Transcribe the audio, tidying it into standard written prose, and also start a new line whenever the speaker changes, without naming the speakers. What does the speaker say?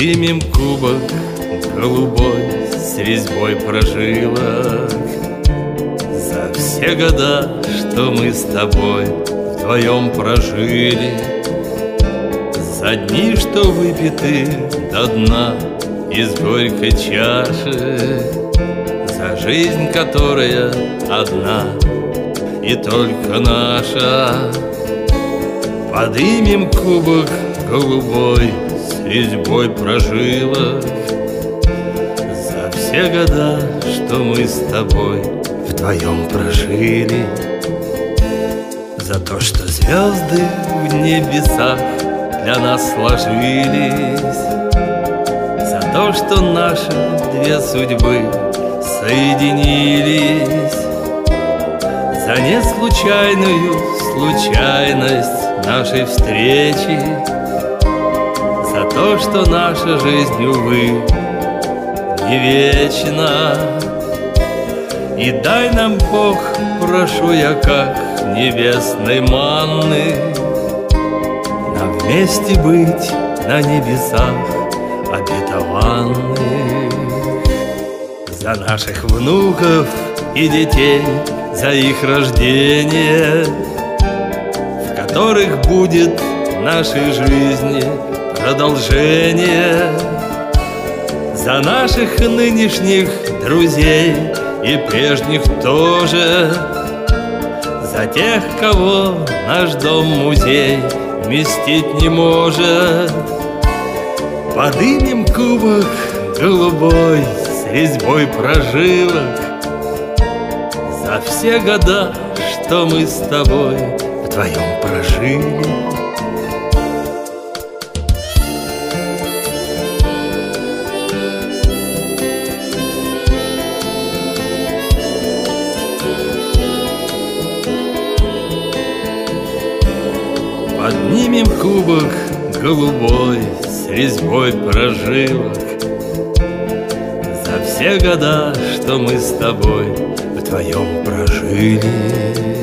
Подымем кубок голубой с резьбой прожилок за все года, что мы с тобой вдвоем прожили, за дни, что выпиты до дна из горькой чаши, за жизнь, которая одна и только наша. Подымем кубок голубой с резьбой прожилок за все года, что мы с тобой вдвоем прожили, за то, что звезды в небесах для нас сложились, за то, что наши две судьбы соединились, за неслучайную случайность нашей встречи, за то, что наша жизнь, увы, не вечна. И дай нам, Бог, прошу я, как небесной манны, нам вместе быть на небесах обетованных. За наших внуков и детей, за их рождение, в которых будет нашей жизни продолжение, за наших нынешних друзей и прежних тоже, за тех, кого наш дом-музей вместить не может. Подымем кубок голубой с резьбой прожилок за все года, что мы с тобой вдвоем прожили. Поднимем кубок голубой с резьбой прожилок за все года, что мы с тобой вдвоем прожили.